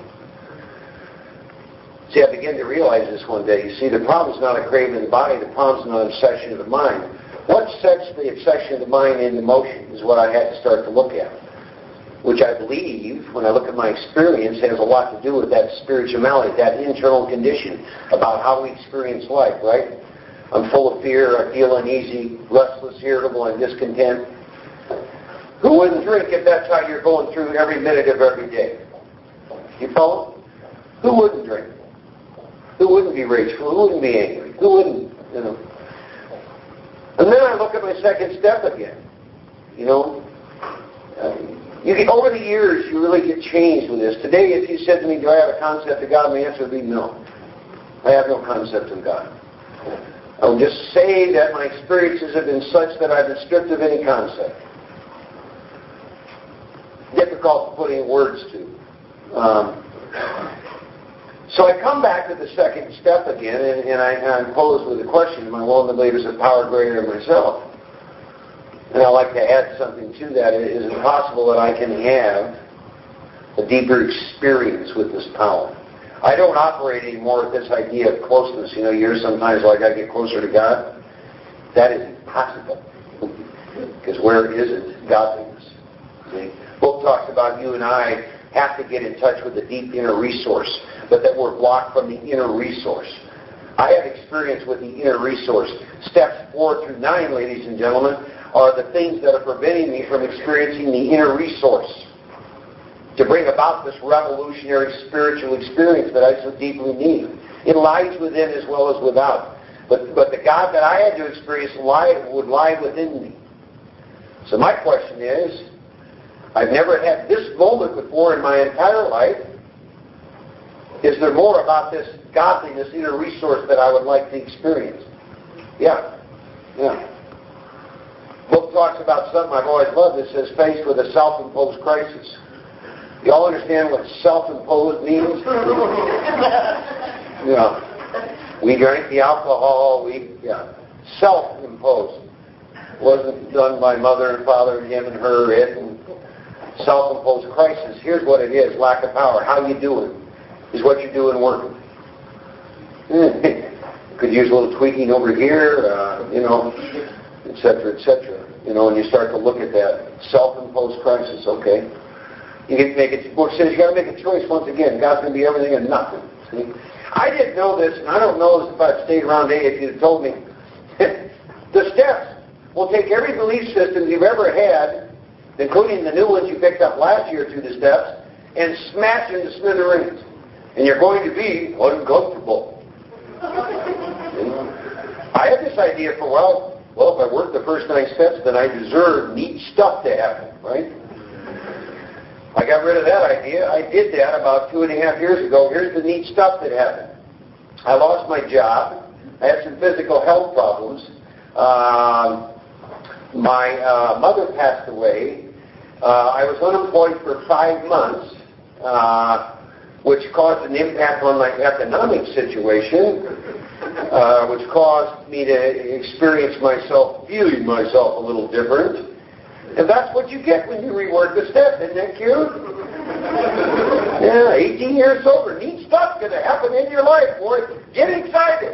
See, I began to realize this one day. You see, the problem's not a craving of the body. The problem's not an obsession of the mind. What sets the obsession of the mind into motion is what I had to start to look at, which I believe, when I look at my experience, has a lot to do with that spirituality, that internal condition about how we experience life, right? I'm full of fear, I feel uneasy, restless, irritable, and discontent. Who wouldn't drink if that's how you're going through every minute of every day? You follow? Who wouldn't drink? Who wouldn't be rageful? Who wouldn't be angry? Who wouldn't, And then I look at my second step again. Over the years, you really get changed with this. Today, if you said to me, do I have a concept of God? My answer would be no. I have no concept of God. I will just say that my experiences have been such that I've been stripped of any concept. Difficult to put in words to. So I come back to the second step again, and I'm posed with a question. Am I willing to believe there's a power greater than myself? And I'd like to add something to that. Is it possible that I can have a deeper experience with this power? I don't operate anymore with this idea of closeness. You hear sometimes like I get closer to God. That is impossible. Because where is it? Godliness. See? The book talks about you and I have to get in touch with the deep inner resource, but that we're blocked from the inner resource. I have experience with the inner resource. Steps 4 through 9, ladies and gentlemen, are the things that are preventing me from experiencing the inner resource to bring about this revolutionary spiritual experience that I so deeply need. It lies within as well as without. But the God that I had to experience would lie within me. So my question is, I've never had this moment before in my entire life. Is there more about this godliness, inner resource that I would like to experience? Yeah. Book talks about something I've always loved that says faced with a self-imposed crisis. You all understand what self-imposed means? We drank the alcohol. Self-imposed. Wasn't done by mother and father and him and her. Self-imposed crisis. Here's what it is. Lack of power. How you doing is what you're doing working. Could use a little tweaking over here, et cetera, et cetera. And you start to look at that. Self-imposed crisis, okay. You get to make it. The book says you got to make a choice once again. God's going to be everything and nothing. See? I didn't know this, and I don't know this if I'd stayed around today if you'd told me. The steps. will take every belief system you've ever had, including the new ones you picked up last year through the steps, and smash into smithereens. And you're going to be uncomfortable. I had this idea for a while. Well, if I work the first 9 steps, then I deserve neat stuff to happen, right? I got rid of that idea. I did that about 2.5 years ago. Here's the neat stuff that happened. I lost my job. I had some physical health problems. My mother passed away. I was unemployed for 5 months, which caused an impact on my economic situation, which caused me to experience myself, viewing myself a little different. And that's what you get when you rework the steps. Isn't that cute? Yeah, 18 years sober. Neat stuff going to happen in your life, boy. Get excited.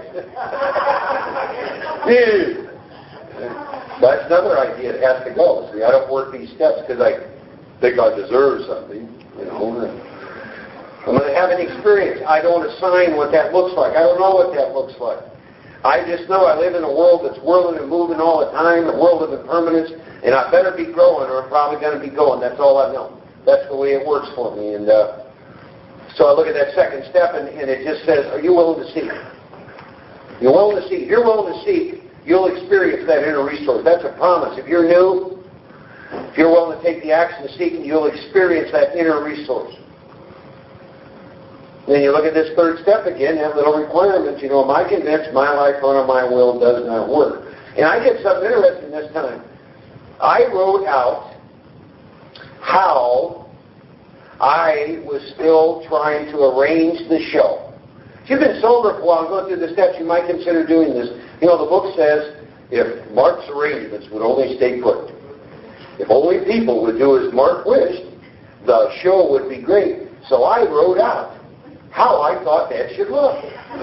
That's another idea. It has to go. See, I don't work these steps because I think I deserve something. You know, I'm going to have an experience. I don't assign what that looks like. I don't know what that looks like. I just know I live in a world that's whirling and moving all the time, a world of impermanence, and I better be growing or I'm probably going to be going. That's all I know. That's the way it works for me. And so I look at that second step, and it just says, are you willing to seek? You're willing to seek. If you're willing to seek, you'll experience that inner resource. That's a promise. If you're new, if you're willing to take the action of seeking, you'll experience that inner resource. Then you look at this third step again, that little requirement. You know, am I convinced my life under my will does not work? And I did something interesting this time. I wrote out how I was still trying to arrange the show. If you've been sober for a while and going through the steps, you might consider doing this. You know, the book says, if Mark's arrangements would only stay put, if only people would do as Mark wished, the show would be great. So I wrote out how I thought that should look.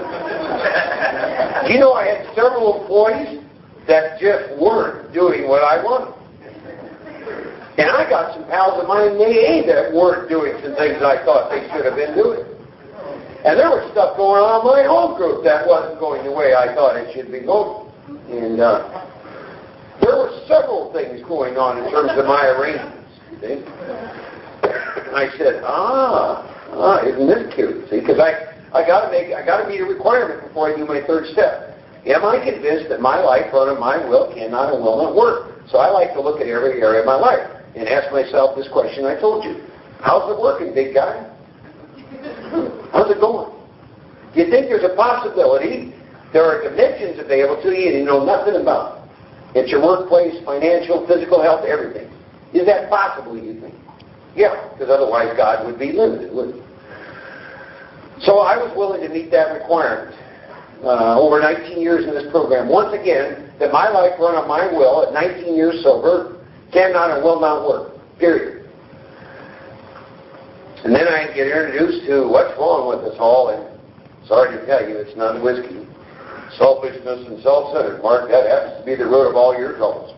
You know, I had several employees that just weren't doing what I wanted. And I got some pals of mine in the AA that weren't doing some things I thought they should have been doing. And there was stuff going on in my home group that wasn't going the way I thought it should be going. And there were several things going on in terms of my arrangements. See? And I said, isn't this cute? See, because I got to meet a requirement before I do my third step. Am I convinced that my life under my will cannot and will not work? So I like to look at every area of my life and ask myself this question I told you. How's it working, big guy? How's it going? Do you think there's a possibility there are dimensions available to you and you know nothing about? It's your workplace, financial, physical health, everything. Is that possible, you think? Yeah, because otherwise God would be limited, wouldn't he? So I was willing to meet that requirement over 19 years in this program. Once again, that my life run on my will at 19 years sober cannot and will not work, period. And then I get introduced to what's wrong with us all, and sorry to tell you, it's not whiskey. Selfishness and self-centered. Mark, that happens to be the root of all your troubles.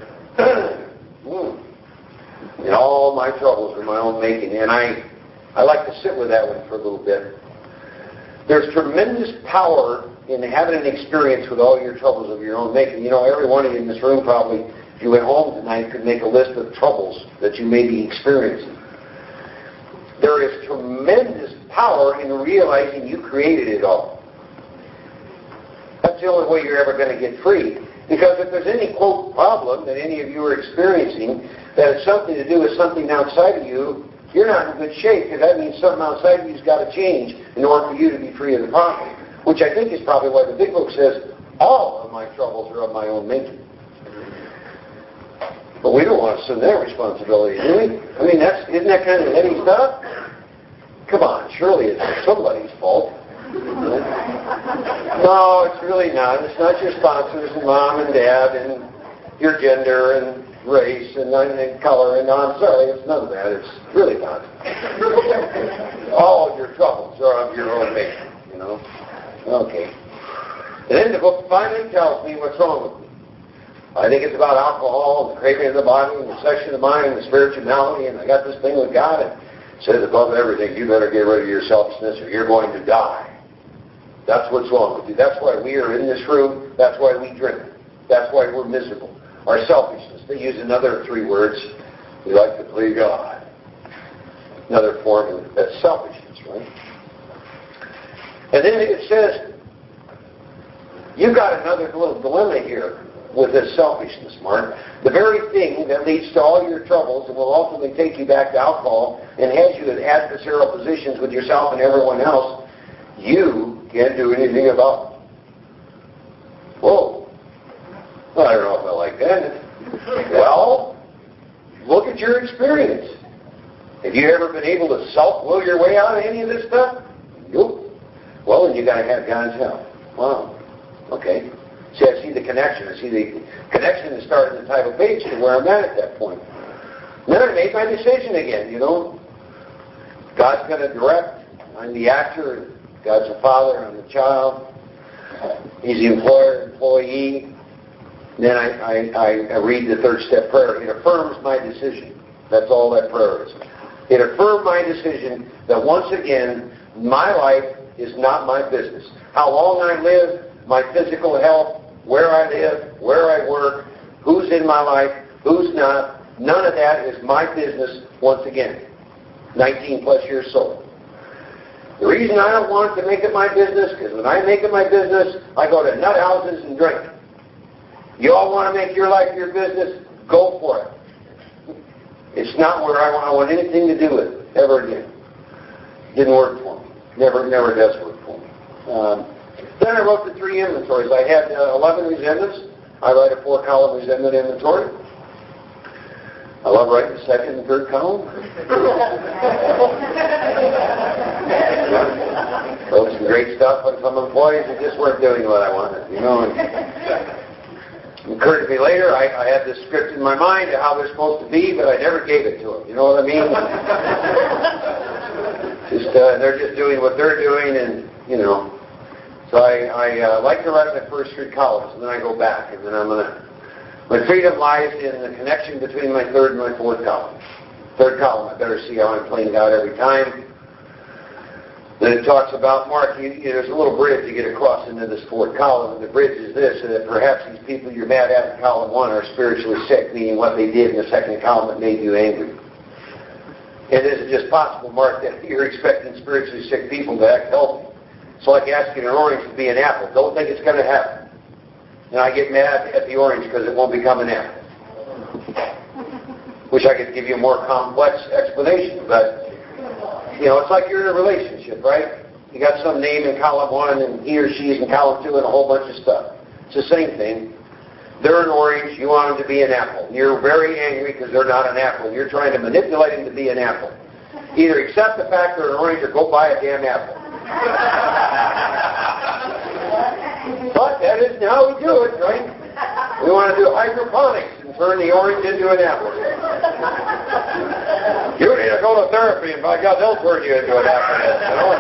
And all my troubles are my own making. And I like to sit with that one for a little bit. There's tremendous power in having an experience with all your troubles of your own making. You know, every one of you in this room probably, if you went home tonight, could make a list of troubles that you may be experiencing. There is tremendous power in realizing you created it all. That's the only way you're ever going to get free. Because if there's any, quote, problem that any of you are experiencing that has something to do with something outside of you, you're not in good shape, because that means something outside of you's got to change in order for you to be free of the problem. Which I think is probably why the big book says, all of my troubles are of my own making. But we don't want to assume that responsibility, do we? I mean, isn't that kind of heavy stuff? Come on, surely it's somebody's fault. No, it's really not. It's not your sponsors and mom and dad and your gender and race and color. And no, I'm sorry, it's none of that. It's really not. All of your troubles are of your own making, you know. Okay. And then the book finally tells me what's wrong with me. I think it's about alcohol and the craving of the body and the section of the mind and the spirituality, and I got this thing with God, and it says above everything, you better get rid of your selfishness or you're going to die. That's what's wrong with you. That's why we are in this room. That's why we drink. That's why we're miserable. our selfishness. They use another 3 words. We like to play God. Another form of that's selfishness, right? And then it says, you've got another little dilemma here with this selfishness, Mark. The very thing that leads to all your troubles and will ultimately take you back to alcohol and has you in adversarial positions with yourself and everyone else, you can't do anything about. Whoa. Well, I don't know if I like that. Well, look at your experience. Have you ever been able to self-will your way out of any of this stuff? Nope. Well, then you got to have God's help. Wow. Okay. See, I see the connection. I see the connection that started the title page to where I'm at that point. Then I made my decision again, you know. God's going to direct. I'm the actor. God's the father. I'm the child. He's the employer, employee. Then I read the 3rd step prayer. It affirms my decision. That's all that prayer is. It affirmed my decision that once again, my life is not my business. How long I live, my physical health, where I live, where I work, who's in my life, who's not, none of that is my business once again. 19 plus years old. The reason I don't want to make it my business, because when I make it my business, I go to nut houses and drink. You all want to make your life your business? Go for it. It's not where I want anything to do with it, ever again. Didn't work for me. Never does work for me. Then I wrote the 3 inventories. I had 11 resentments. I write a 4-column resentment inventory. I love writing the 2nd and 3rd column. Wrote some great stuff on some employees who just weren't doing what I wanted, you know. It occurred to me later, I had this script in my mind of how they're supposed to be, but I never gave it to them. You know what I mean? They're just doing what they're doing, and, you know. So I like to write my first 3 columns, and then I go back, and then I'm going to... My freedom lies in the connection between my 3rd and my 4th column. 3rd column, I better see how I'm playing it out every time. Then it talks about, Mark, there's a little bridge you get across into this 4th column, and the bridge is this, that perhaps these people you're mad at in column 1 are spiritually sick, meaning what they did in the 2nd column that made you angry. And is it just possible, Mark, that you're expecting spiritually sick people to act healthy? It's like asking an orange to be an apple. Don't think it's going to happen. And I get mad at the orange because it won't become an apple. Wish I could give you a more complex explanation, but, you know, it's like you're in a relationship, right? You got some name in column 1 and he or she is in column 2 and a whole bunch of stuff. It's the same thing. They're an orange, you want them to be an apple. You're very angry because they're not an apple. You're trying to manipulate them to be an apple. Either accept the fact they're an orange or go buy a damn apple. But that isn't how we do it, right? We want to do hydroponics and turn the orange into an apple. You need to go to therapy, and by God, they'll turn you into an apple. You know?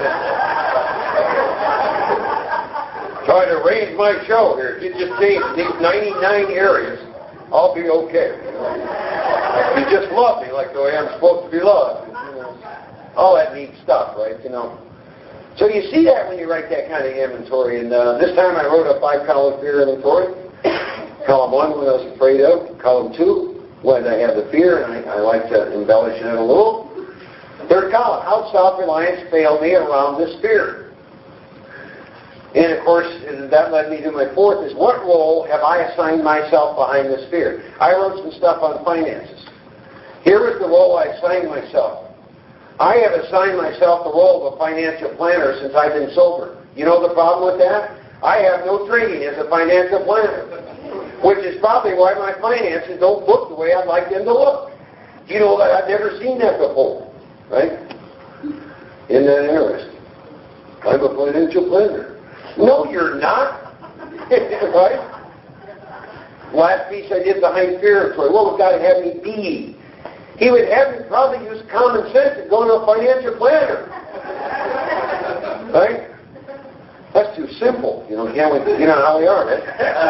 Trying to arrange my show here. If you just change these 99 areas, I'll be okay. You know? You just love me like the way I'm supposed to be loved. You know? All that neat stuff, right? You know. So you see that when you write that kind of inventory. And this time I wrote a 5-column fear inventory. Column 1, what I was afraid of. Column 2, when I have the fear, and I like to embellish it a little. 3rd column, how self-reliance failed me around this fear. And of course, that led me to my 4th, is what role have I assigned myself behind this fear? I wrote some stuff on finances. Here was the role I assigned myself. I have assigned myself the role of a financial planner since I've been sober. You know the problem with that? I have no training as a financial planner, which is probably why my finances don't look the way I'd like them to look. You know that I've never seen that before, right? Isn't that interesting? I'm a financial planner. No, you're not. Right? Last piece I did behind fear inventory. What would God have me be? He would have me probably use common sense and go to a financial planner. Right? That's too simple. You know how we are, man.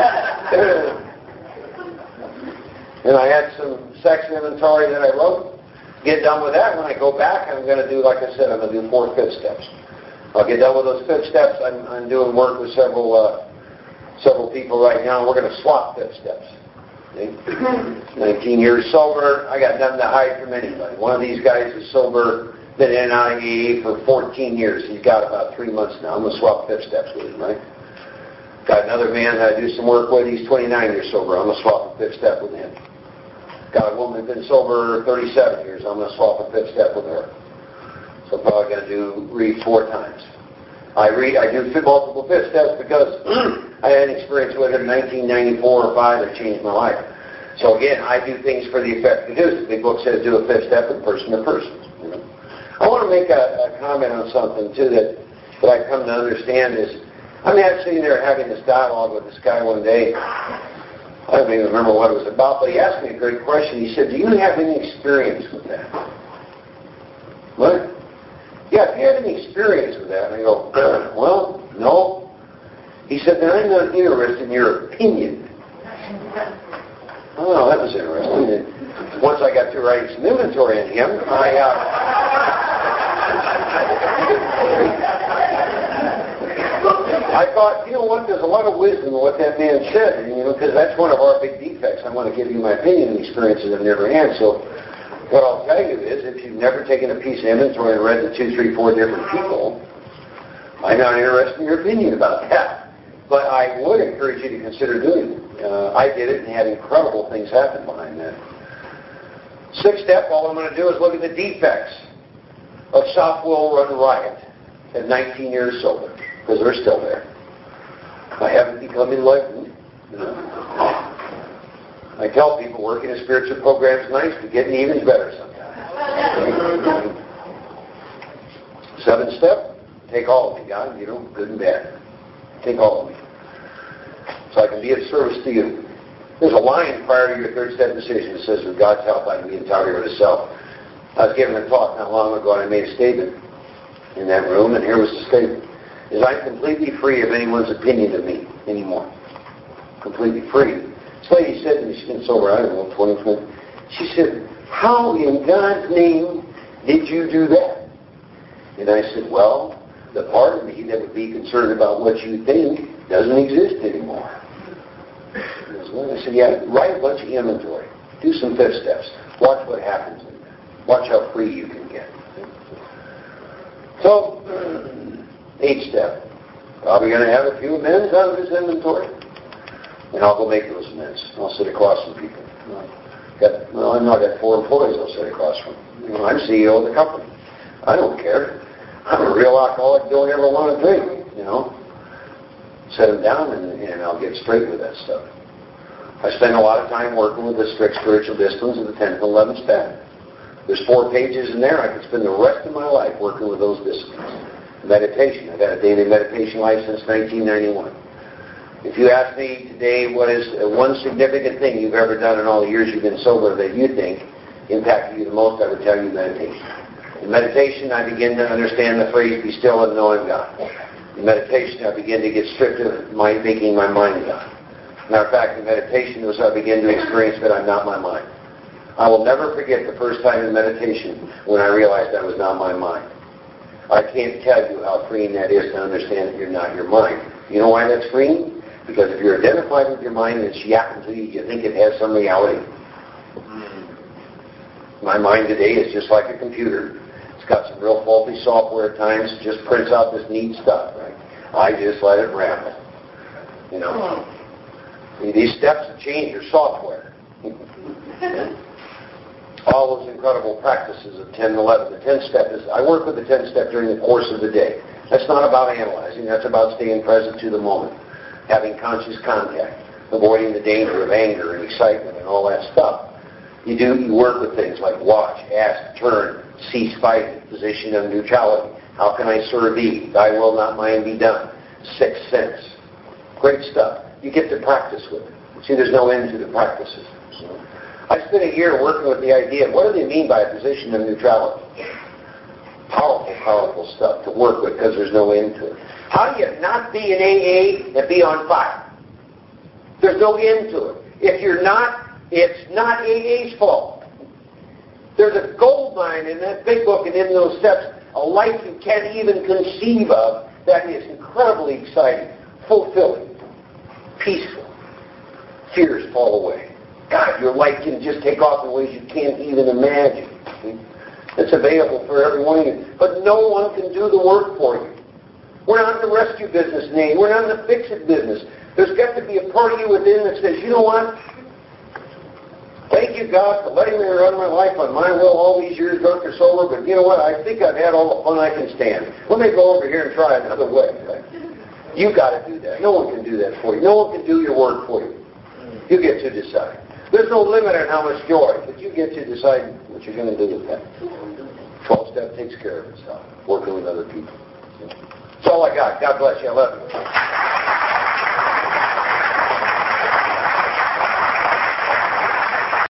And I had some sex inventory that I wrote. Get done with that. When I go back, I'm going to do, like I said, I'm going to do 4 5th steps. I'll get done with those 5th steps. I'm doing work with several people right now. We're going to swap 5th steps. See? 19 years sober. I got nothing to hide from anybody. One of these guys is sober, been in AA for 14 years. He's got about 3 months now. I'm going to swap fifth steps with him, right? Got another man that I do some work with. He's 29 years sober. I'm going to swap a fifth step with him. Got a woman who's been sober 37 years. I'm going to swap a fifth step with her. So I'm probably going to read 4 times. I do multiple fifth steps because I had an experience with it in 1994 or 5 that changed my life. So again, I do things for the effect produced. The big book says do a fifth step from person to person. You know? I want to make a comment on something too that I come to understand is I'm sitting there having this dialogue with this guy one day. I don't even remember what it was about, but he asked me a great question. He said, "Do you have any experience with that?" What? Yeah, if you had any experience with that. And I go, well, no. He said, then I'm not interested in your opinion. Oh, that was interesting. And once I got through writing some inventory on him, I thought, you know what, there's a lot of wisdom in what that man said, because that's one of our big defects. I want to give you my opinion and experiences I've never had. So what I'll tell you is, if you've never taken a piece of inventory and read the 2, 3, 4 different people, I'm not interested in your opinion about that. But I would encourage you to consider doing it. I did it and had incredible things happen behind that. 6th step, all I'm going to do is look at the defects of South Will Run Riot at 19 years sober, because they're still there. I haven't become enlightened. I tell people working a spiritual program is nice, but getting even is better sometimes. 7th step, take all of me, God, good and bad. Take all of me. So I can be of service to you. There's a line prior to your 3rd step decision that says, with God's help, I can be entirely rid of self. I was giving a talk not long ago, and I made a statement in that room, and here was the statement. Is I'm completely free of anyone's opinion of me anymore. Completely free. This lady said to me, she's been sober, I don't know, 20. She said, how in God's name did you do that? And I said, well, the part of me that would be concerned about what you think doesn't exist anymore. I said, yeah, write a bunch of inventory. Do some 5th steps. Watch what happens in there. Watch how free you can get. So, 8th step. Probably going to have a few amends out of this inventory. And I'll go make those amends. I'll sit across from people. I know I got 4 employees I'll sit across from. I'm CEO of the company. I don't care. I'm a real alcoholic, don't ever want to drink, Set them down and I'll get straight with that stuff. I spend a lot of time working with the strict spiritual disciplines of the 10th and 11th step. There's 4 pages in there. I could spend the rest of my life working with those disciplines. Meditation. I've had a daily meditation life since 1991. If you ask me today what is one significant thing you've ever done in all the years you've been sober that you think impacted you the most, I would tell you meditation. In meditation, I begin to understand the phrase, be still and know I'm God. In meditation, I begin to get strict of making my mind God. Matter of fact, in meditation is I begin to experience that I'm not my mind. I will never forget the first time in meditation when I realized I was not my mind. I can't tell you how freeing that is to understand that you're not your mind. You know why that's freeing? Because if you're identified with your mind and it's yapping to you, you think it has some reality. My mind today is just like a computer. It's got some real faulty software at times. It just prints out this neat stuff, right? I just let it ramble. These steps change your software. All those incredible practices of 10 and 11. The 10th step is, I work with the 10th step during the course of the day. That's not about analyzing. That's about staying present to the moment. Having conscious contact, avoiding the danger of anger and excitement and all that stuff. You work with things like watch, ask, turn, cease fighting, position of neutrality. How can I serve thee? Thy will not mine be done. 6th sense. Great stuff. You get to practice with it. See, there's no end to the practices. I spent a year working with the idea, what do they mean by a position of neutrality? Powerful, powerful stuff to work with because there's no end to it. How do you not be in AA and be on fire? There's no end to it. If you're not, it's not AA's fault. There's a gold mine in that big book and in those steps, a life you can't even conceive of that is incredibly exciting, fulfilling, peaceful. Fears fall away. God, your life can just take off in ways you can't even imagine. It's available for every one of you. But no one can do the work for you. We're not in the rescue business, Nate. We're not in the fix-it business. There's got to be a part of you within that says, you know what? Thank you, God, for letting me run my life on my will all these years, drunk or sober, but you know what? I think I've had all the fun I can stand. Let me go over here and try another way. Right? You got to do that. No one can do that for you. No one can do your work for you. You get to decide. There's no limit on how much joy, but you get to decide what you're going to do with that. 12-step takes care of itself, working with other people. That's all I got. God bless you. I love you.